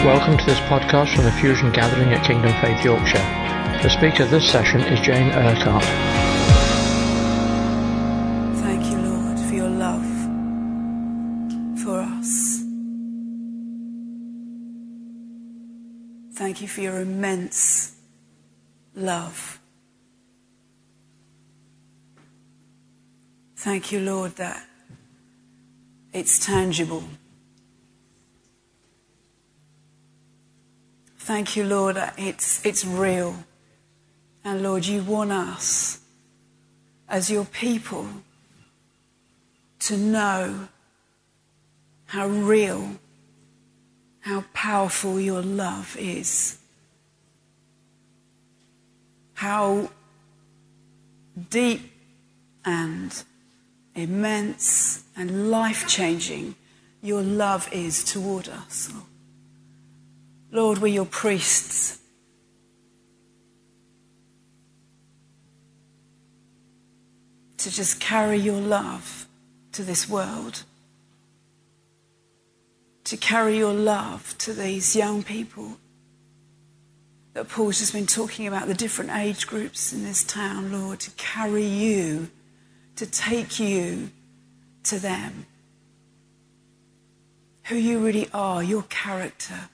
Welcome to this podcast from the Fusion Gathering at Kingdom Faith Yorkshire. The speaker this session is Jane Urquhart. Thank you, Lord, for your love for us. Thank you for your immense love. Thank you, Lord, that it's tangible. Thank you, Lord, that it's real. And Lord, you want us as your people to know how real, how powerful your love is. How deep and immense and life-changing your love is toward us. Lord, we're your priests. To just carry your love to this world. To carry your love to these young people that Paul's just been talking about, the different age groups in this town, Lord, to carry you, to take you to them. Who you really are, your character.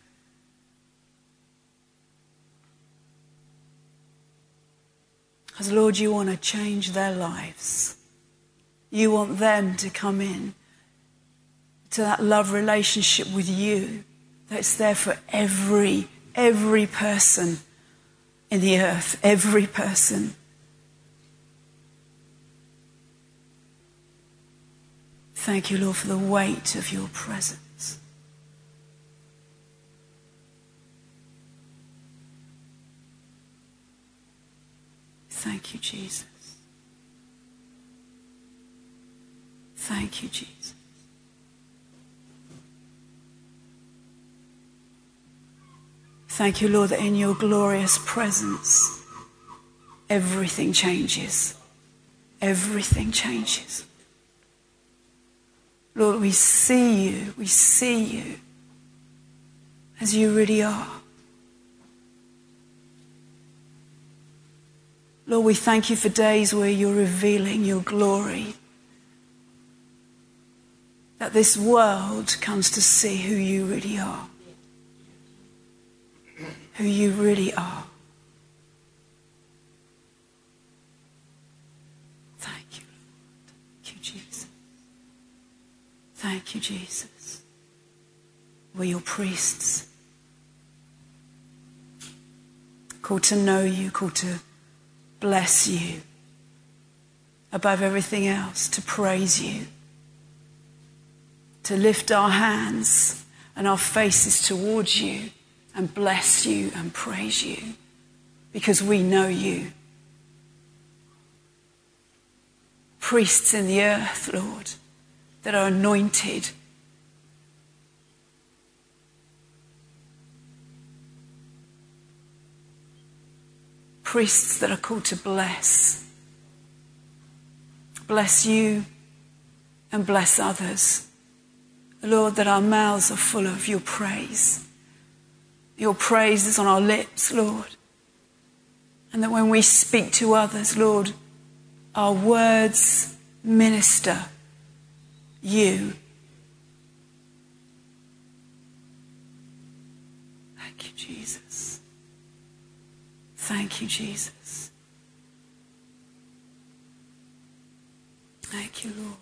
Because, Lord, you want to change their lives. You want them to come in to that love relationship with you that's there for every person in the earth, every person. Thank you, Lord, for the weight of your presence. Thank you, Jesus. Thank you, Jesus. Thank you, Lord, that in your glorious presence, everything changes. Everything changes. Lord, we see you as you really are. Lord, we thank you for days where you're revealing your glory. That this world comes to see who you really are. Who you really are. Thank you, Lord. Thank you, Jesus. Thank you, Jesus. We're your priests. Called to know you, called to bless you above everything else, to praise you, to lift our hands and our faces towards you and bless you and praise you because we know you. Priests in the earth, Lord, that are anointed. Priests that are called to bless. Bless you and bless others. Lord, that our mouths are full of your praise. Your praise is on our lips, Lord. And that when we speak to others, Lord, our words minister you. Thank you, Jesus. Thank you, Jesus. Thank you, Lord.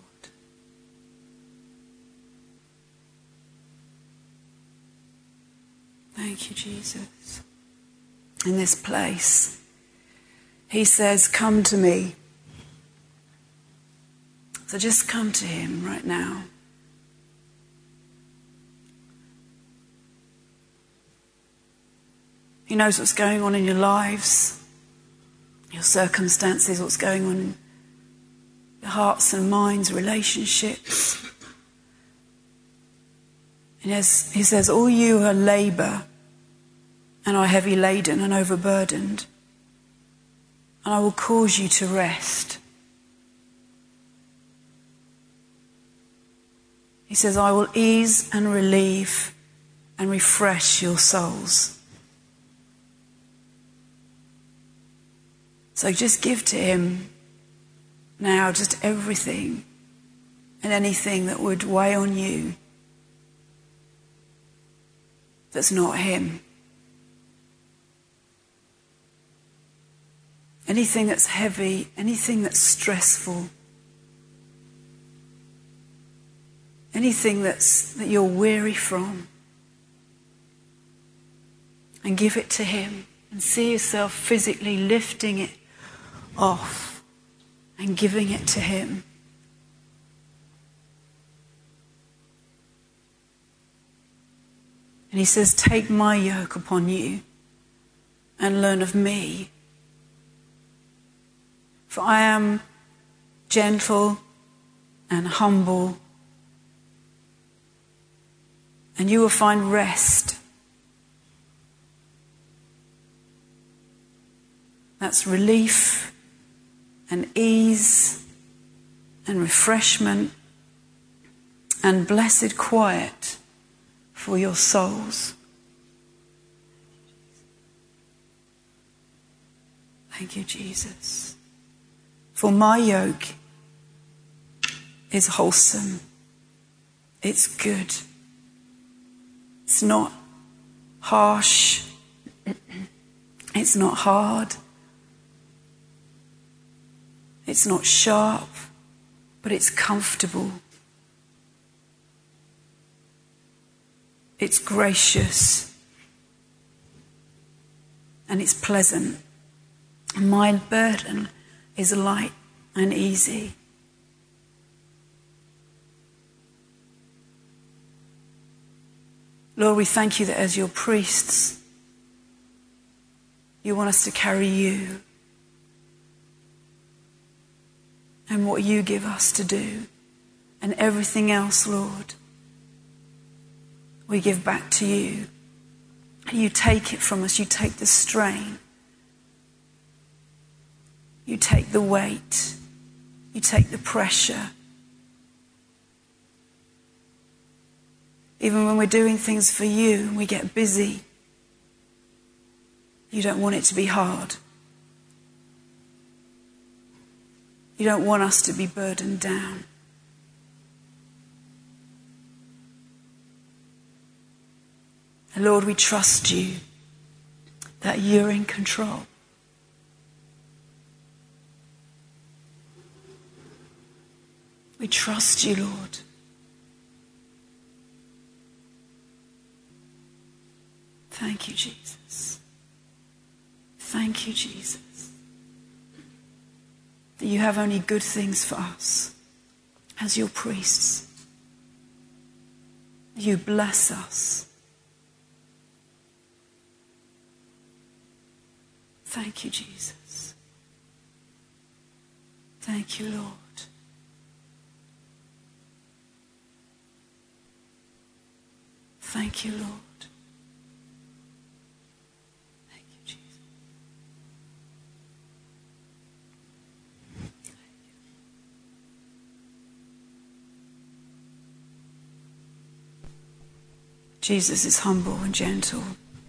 Thank you, Jesus. In this place, he says, come to me. So just come to him right now. He knows what's going on in your lives, your circumstances, what's going on in your hearts and minds, relationships. And he says, all you who labour and are heavy laden and overburdened, and I will cause you to rest. He says, I will ease and relieve and refresh your souls. So just give to him now just everything and anything that would weigh on you that's not him. Anything that's heavy, anything that's stressful, anything that you're weary from, and give it to him and see yourself physically lifting it off and giving it to him. And he says, take my yoke upon you and learn of me. For I am gentle and humble, and you will find rest. That's relief and ease and refreshment and blessed quiet for your souls. Thank you, Jesus. For my yoke is wholesome. It's good. It's not harsh. It's not hard. It's not sharp, but it's comfortable. It's gracious. And it's pleasant. And my burden is light and easy. Lord, we thank you that as your priests, you want us to carry you and what you give us to do. And everything else, Lord, we give back to you. And you take it from us. You take the strain. You take the weight. You take the pressure. Even when we're doing things for you and we get busy, you don't want it to be hard. You don't want us to be burdened down. And Lord, we trust you that you're in control. We trust you, Lord. Thank you, Jesus. Thank you, Jesus. That you have only good things for us as your priests. You bless us. Thank you, Jesus. Thank you, Lord. Thank you, Lord. Thank you, Jesus. Jesus is humble and gentle.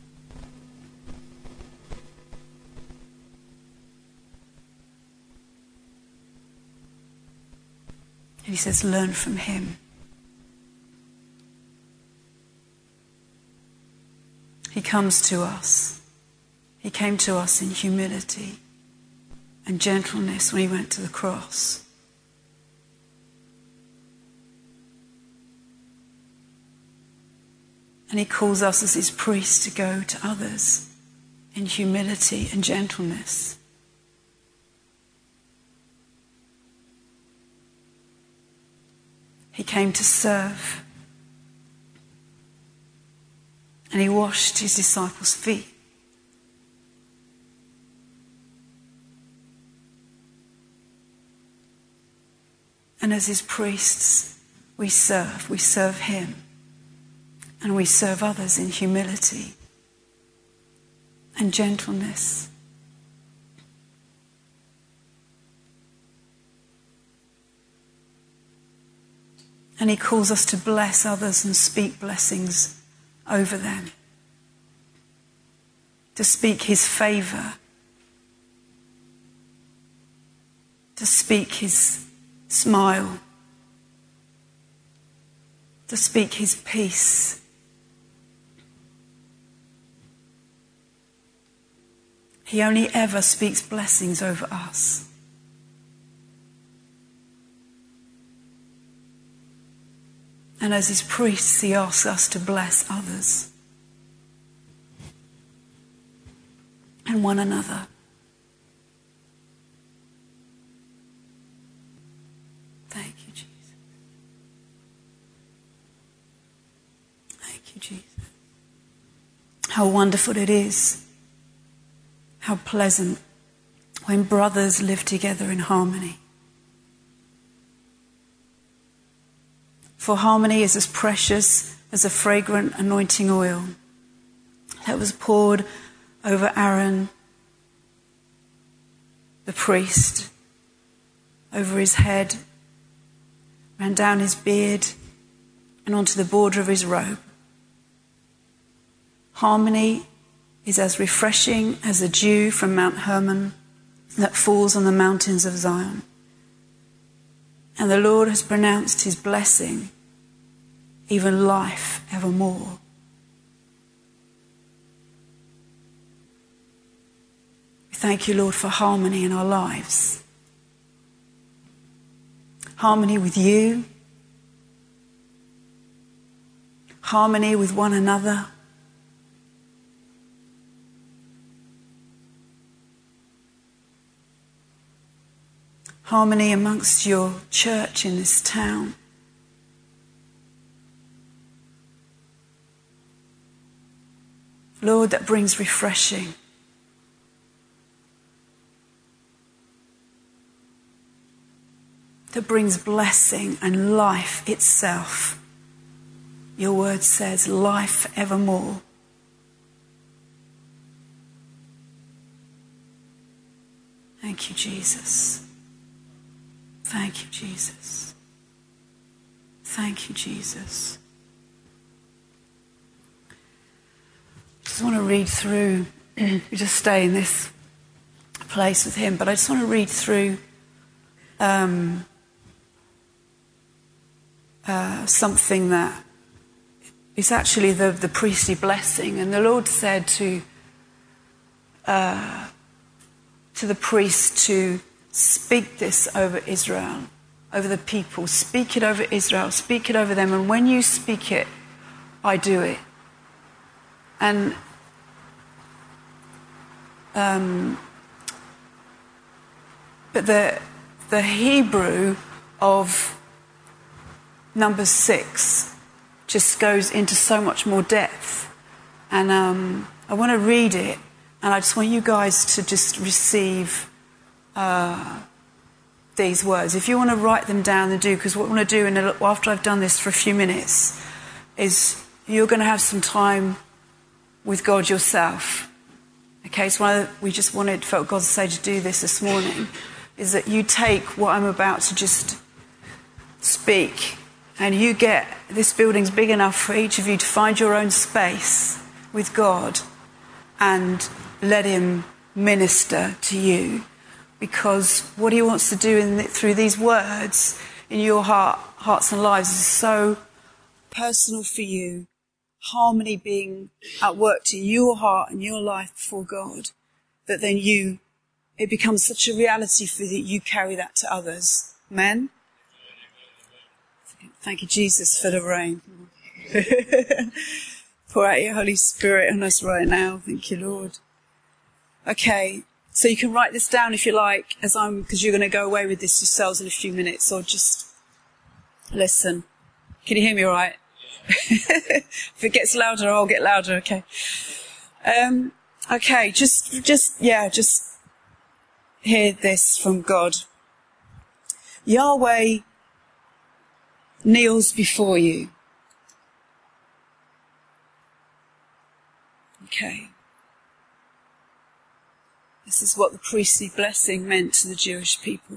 And he says, learn from him. He comes to us. He came to us in humility and gentleness when he went to the cross. And he calls us as his priests to go to others in humility and gentleness. He came to serve. And he washed his disciples' feet. And as his priests, we serve him. And we serve others in humility and gentleness. And he calls us to bless others and speak blessings over them, to speak his favour, to speak his smile, to speak his peace. He only ever speaks blessings over us. And as his priests, he asks us to bless others and one another. Thank you, Jesus. Thank you, Jesus. How wonderful it is. How pleasant when brothers live together in harmony. For harmony is as precious as a fragrant anointing oil that was poured over Aaron, the priest, over his head, ran down his beard and onto the border of his robe. Harmony is as refreshing as the dew from Mount Hermon that falls on the mountains of Zion. And the Lord has pronounced his blessing, even life evermore. We thank you, Lord, for harmony in our lives. Harmony with you. Harmony with one another. Harmony amongst your church in this town. Lord, that brings refreshing. That brings blessing and life itself. Your word says life evermore. Thank you, Jesus. Thank you, Jesus. Thank you, Jesus. I just want to read through, we just stay in this place with him, but I just want to read through something that is actually the priestly blessing. And the Lord said to the priest to speak this over Israel, over the people. Speak it over Israel, speak it over them. And when you speak it, I do it. And but the Hebrew of number 6 just goes into so much more depth. And I want to read it, and I just want you guys to just receive these words. If you want to write them down, then do, because what I want to do after I've done this for a few minutes is you're going to have some time with God yourself. Okay, so we just felt God to say to do this morning, is that you take what I'm about to just speak, and you get, this building's big enough for each of you to find your own space with God and let him minister to you. Because what he wants to do through these words in your hearts and lives is so personal for you. Harmony being at work in your heart and your life before God, that then it becomes such a reality for you that you carry that to others. Amen? Thank you, Jesus, for the rain. Pour out your Holy Spirit on us right now. Thank you, Lord. Okay, so you can write this down if you like, because you're going to go away with this yourselves in a few minutes, or just listen. Can you hear me all right? If it gets louder, I'll get louder. Okay. Okay. Just hear this from God. Yahweh kneels before you. Okay. This is what the priestly blessing meant to the Jewish people.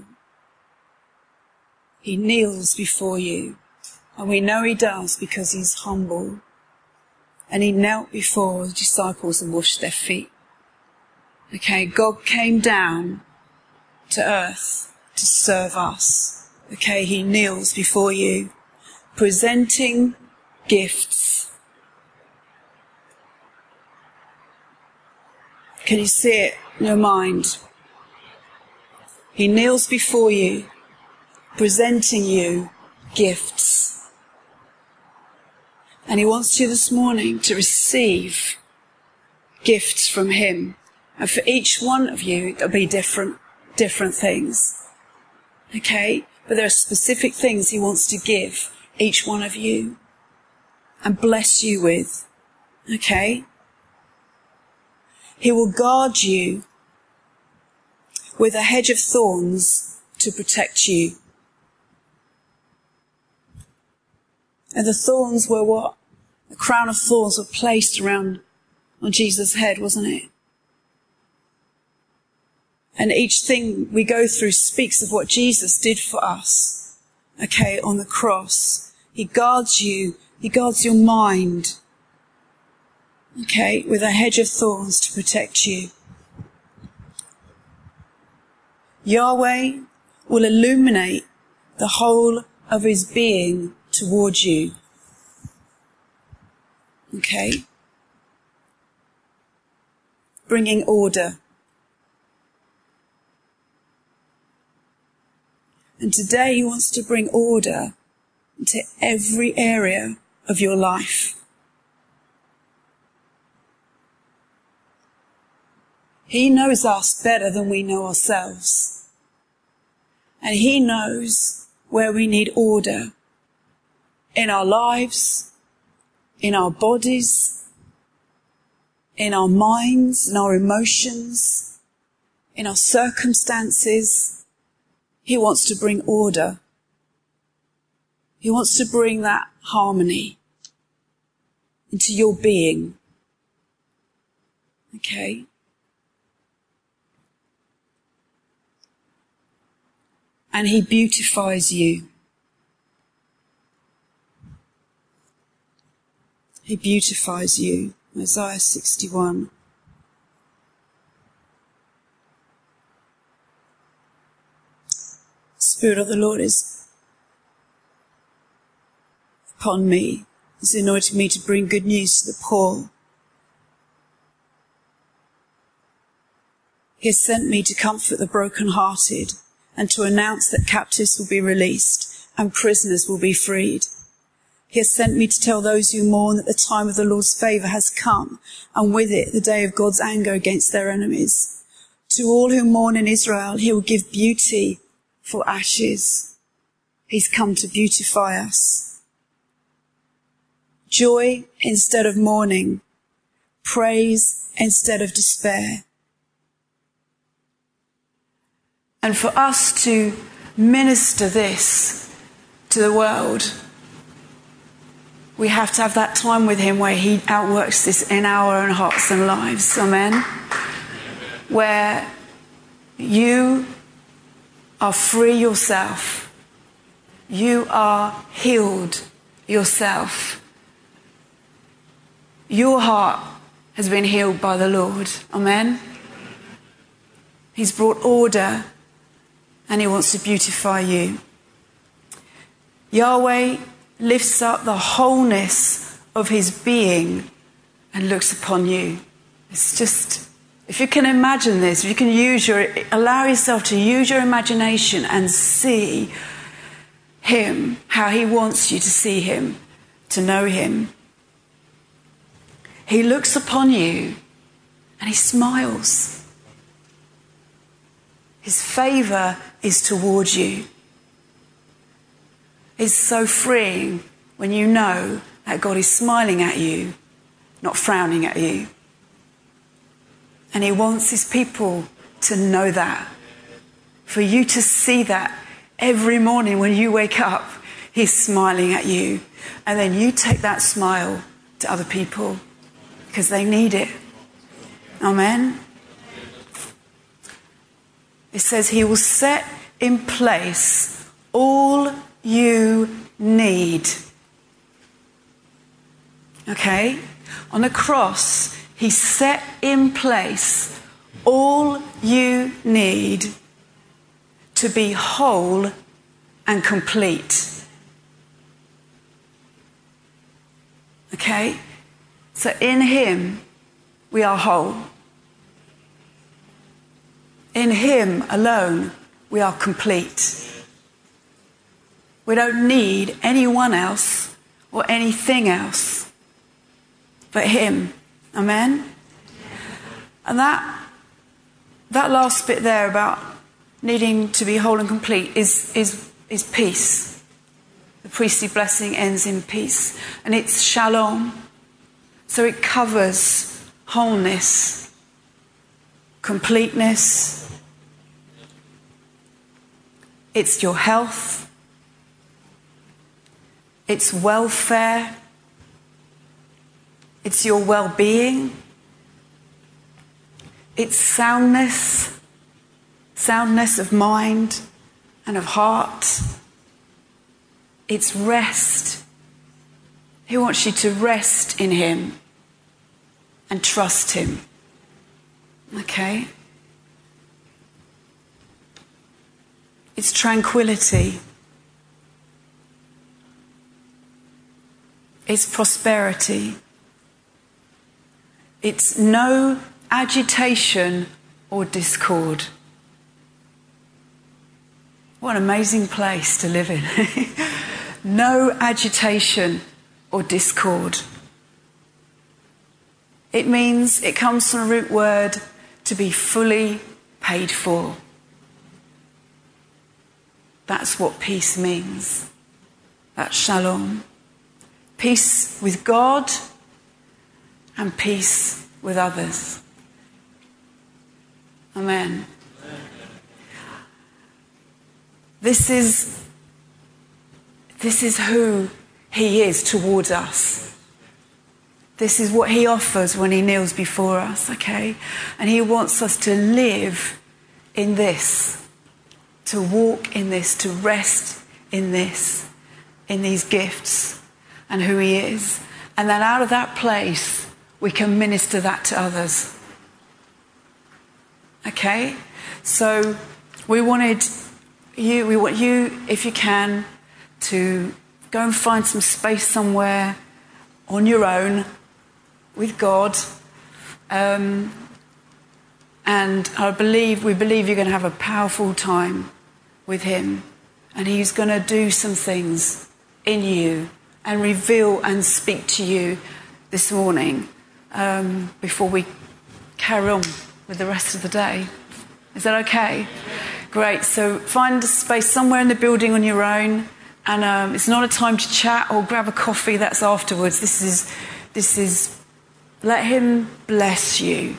He kneels before you. And we know he does because he's humble. and he knelt before the disciples and washed their feet. Okay, God came down to earth to serve us. Okay, he kneels before you, presenting gifts. Can you see it in your mind? He kneels before you, presenting you gifts. And he wants you this morning to receive gifts from him. And for each one of you, there'll be different things. Okay? But there are specific things he wants to give each one of you and bless you with. Okay? He will guard you with a hedge of thorns to protect you. And the thorns were what? The crown of thorns were placed around on Jesus' head, wasn't it? And each thing we go through speaks of what Jesus did for us, okay, on the cross. He guards you. He guards your mind, okay, with a hedge of thorns to protect you. Yahweh will illuminate the whole of his being towards you. Okay? Bringing order. And today he wants to bring order into every area of your life. He knows us better than we know ourselves. And he knows where we need order in our lives, in our bodies, in our minds, in our emotions, in our circumstances. He wants to bring order. He wants to bring that harmony into your being. Okay? And he beautifies you. He beautifies you. Isaiah 61. The Spirit of the Lord is upon me. He's anointed me to bring good news to the poor. He has sent me to comfort the brokenhearted and to announce that captives will be released and prisoners will be freed. He has sent me to tell those who mourn that the time of the Lord's favour has come, and with it the day of God's anger against their enemies. To all who mourn in Israel, he will give beauty for ashes. He's come to beautify us. Joy instead of mourning. Praise instead of despair. And for us to minister this to the world, we have to have that time with him where he outworks this in our own hearts and lives. Amen? Where you are free yourself. You are healed yourself. Your heart has been healed by the Lord. Amen? He's brought order and he wants to beautify you. Yahweh lifts up the wholeness of his being and looks upon you. It's just, if you can imagine this, if you can allow yourself to use your imagination and see him, how he wants you to see him, to know him. He looks upon you and he smiles. His favour is towards you. It's so freeing when you know that God is smiling at you, not frowning at you. And he wants his people to know that. For you to see that every morning when you wake up, he's smiling at you. And then you take that smile to other people because they need it. Amen? It says he will set in place all you need. Okay? On the cross, he set in place all you need to be whole and complete. Okay? So in him, we are whole. In him alone, we are complete. We don't need anyone else or anything else but him. Amen? And that last bit there about needing to be whole and complete is peace. The priestly blessing ends in peace. And it's shalom. So it covers wholeness, completeness. It's your health. It's welfare. It's your well-being. It's soundness of mind and of heart. It's rest. He wants you to rest in him and trust him. Okay? It's tranquility. It's prosperity. It's no agitation or discord. What an amazing place to live in. No agitation or discord. It means, it comes from a root word, to be fully paid for. That's what peace means. That's shalom. Peace with God and peace with others. Amen. This is who he is towards us. This is what he offers when he kneels before us, okay? And he wants us to live in this, to walk in this, to rest in this, in these gifts and who he is. And then out of that place, we can minister that to others. Okay? So we want you, if you can, to go and find some space somewhere on your own with God. And we believe you're going to have a powerful time with him. And he's going to do some things in you and reveal and speak to you this morning before we carry on with the rest of the day. Is that okay? Great. So find a space somewhere in the building on your own. And it's not a time to chat or grab a coffee. That's afterwards. This is let him bless you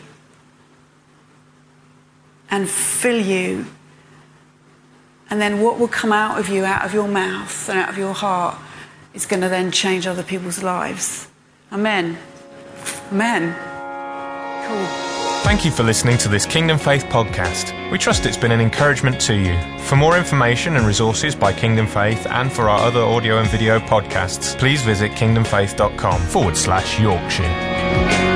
and fill you. And then what will come out of you, out of your mouth and out of your heart, is going to then change other people's lives. Amen. Amen. Cool. Thank you for listening to this Kingdom Faith podcast. We trust it's been an encouragement to you. For more information and resources by Kingdom Faith and for our other audio and video podcasts, please visit kingdomfaith.com/Yorkshire.